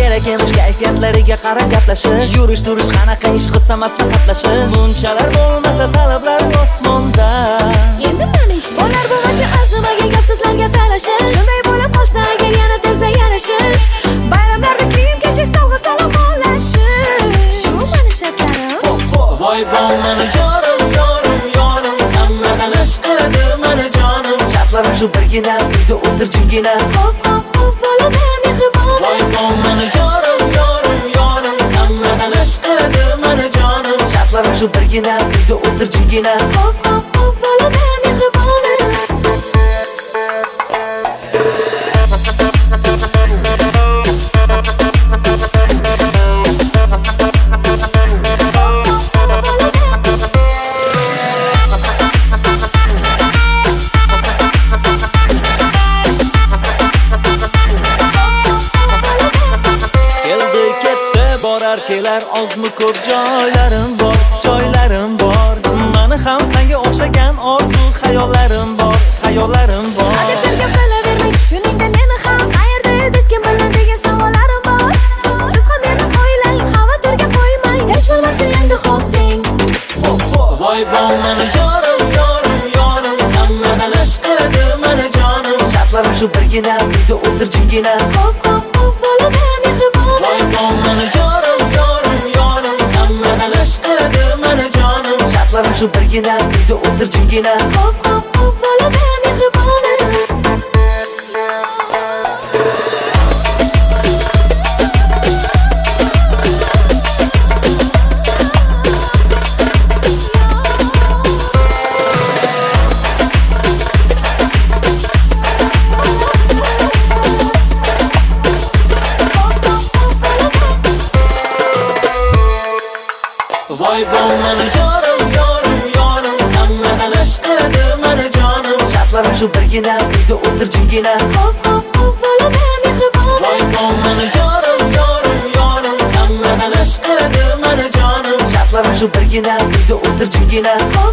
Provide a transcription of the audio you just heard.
kerak emish kayfiyatlariga qarab gaplashish. Yurish turish qanaqa ish qilsa maslahatlashish. Bunchalar bo'lmasa talablar osmonda. Endi mana ishda olar bo'lmasa arzimaga gapsizlarga talashish. Shunday bo'lib qolsa agar yana tezda yarashish. Bayramlarda kiyim-kechak sovg'a salomlashish. Shu mani shartlarim. Voy mani yorim, yorim, yorim, hammadan ish qiladi mana jonim. Shartlarim shu birgina, uyda o'tir jimgina. Hop hop hop bo'ladi mehribon. Voy mani yorim, yorim, yorim, hammadan ish qiladi mana jonim. Shartlarim shu birgina, uyda o'tir jimgina. Hop hop hop bo'ladi mehribon. Kelar ozmi ko'p joylarim bor, joylarim bor. Mani ham senga o'xshagan orzu xayollarim bor, xayollarim bor. Adabga qilavermang, shuningda meni ham qayerda edingiz, kim bilan degan savollarim bor. Siz ham meni o'ylang, xavotirga qo'ymang, hech bo'lmasa endi xo'p deng. Voy mani yorim, yorim, yorim, hammadan ish qiladi mana jonim. Shartlarim shu birgina, uyda o'tir jimgina. Hop hop hop bo'ladi mehribon. Voy mani yorim, yorim, yorim, hammadan ish qiladi mana jonim. Shartlarim shu birgina, uyda o'tir jimgina. Hop hop hop bo'ladi mehribon. Voy mani yorim, yorim, yorim, hammadan ish qiladi mana jonim. Shartlarim shu birgina, uyda o'tir jimgina. Hop hop hop bo'ladi mehribon. Voy mani yorim, yorim, yorim, hammadan ish qiladi mana jonim. Shartlarim shu birgina, uyda o'tir jimgina.